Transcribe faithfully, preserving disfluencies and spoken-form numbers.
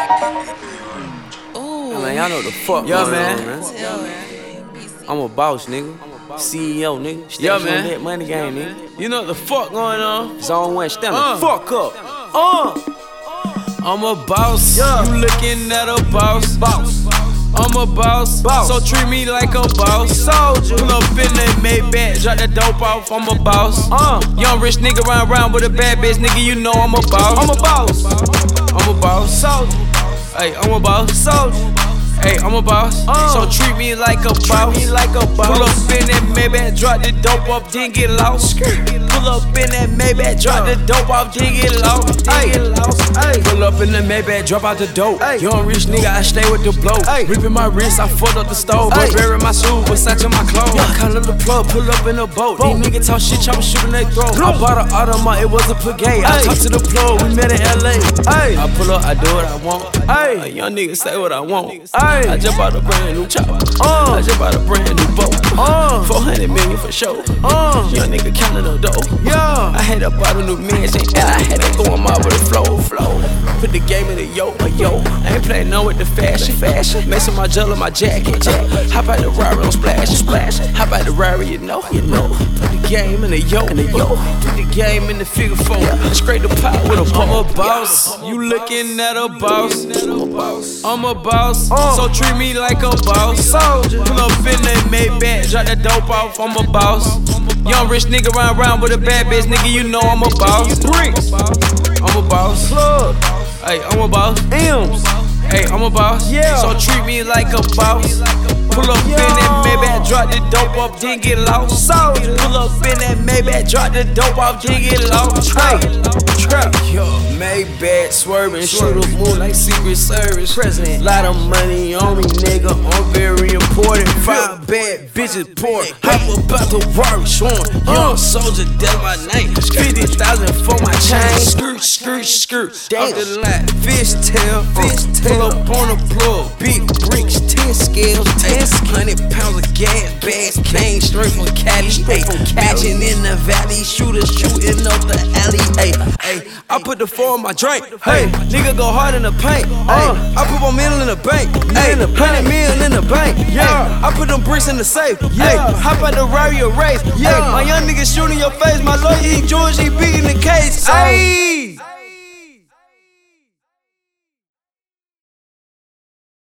Ooh. Man, y'all know what the fuck yeah, going man. on, man. I'm a boss, nigga. C E O, nigga. Stay yeah, man. That money game, nigga. You know what the fuck going on? Zone one, stand uh. the fuck up. Uh. I'm a boss. Yeah. You looking at a boss. Boss. I'm a boss. boss. So treat me like a boss. Soldier. Pull up in that Maybach, drop that dope off. I'm a boss. Uh. Young rich nigga run around with a bad bitch, nigga. You know I'm a boss. I'm a boss. I'm a boss. Soldier. Hey, I'm a boss. Soldier. Hey, I'm a boss, uh, so treat me like a boss. Treat me like a boss. Pull up in that Maybach, drop the dope off, then get lost. Pull up in that Maybach, drop the dope off, then get lost. Then get lost. Ay. Pull up in the Maybach, drop out the dope. Ay. Young rich nigga, I stay with the blow. Ay. Ripping my wrist, I fucked up the stove. Burberry my shoes, Versace my clothes. Yeah. Call up the plug, pull up in a boat. These niggas talk shit, I'm shooting they throat. I bought an Audemars, it was a Pagay. I talked to the plug, we met in L A. Ay. I pull up, I do what I want. Ay. A young nigga say what I want. Ay. I jump out the brand new chopper. Uh. I just bought a brand new boat. Uh. four hundred million for sure. Uh. Young nigga counting the dough. Yeah. I had to buy a new mansion and I had to throw him out with the flow. Flow. Put the game in the yo, a yo. I ain't playing no with the fashion. Fashion. Messing my jello, my jacket. jacket. How about the Rari on splash? Splash. How about the Rari? You know, you know. Put the game in the yo, in the yo. Put the game in the figure four. Scrape the pot with a ball. I'm a boss. You looking at a boss. I'm a boss. Uh. So treat me like a boss. Soldier. Pull up in that Maybach, drop that dope off, I'm a boss. Young rich nigga run around with a bad bitch, nigga, you know I'm a boss. Bricks. I'm a boss. Plug. Hey, I'm a boss. M's. Hey, I'm a boss. Yeah. So treat me like a boss. Pull up Yo. in that Maybach, drop the dope off, then get lost. Soldier. Pull up in that Maybach, drop the dope off, then get lost. Trap. Trap. Yo, Maybach swerving, shoot Swerving. a move like Secret Service. President. Lot of money on me, nigga. I'm very important. Five bad bitches poor. Hop about the Rari sworn. Young soldier, that's my name. Fifty thousand for my chain. Skirt, skirt, skirt. Off the line, fish tail, fish tail. Pull up on the plug, big bricks, ten scales, ten hundred pounds of gas bags. Came straight from Cali, Straight from Cali. Matching in the valley, shooters shooting up the alley. Hey, hey, I put the four in my drink. Hey, nigga go hard in the paint. Hey, I put my middle in the bank. Hey, hundred mil in the bank. Yeah, I put them bricks in the safe. Hey, hop out the Rari race. Yeah, my young nigga shooting your face. My lawyer, he George, he beating the case. Hey.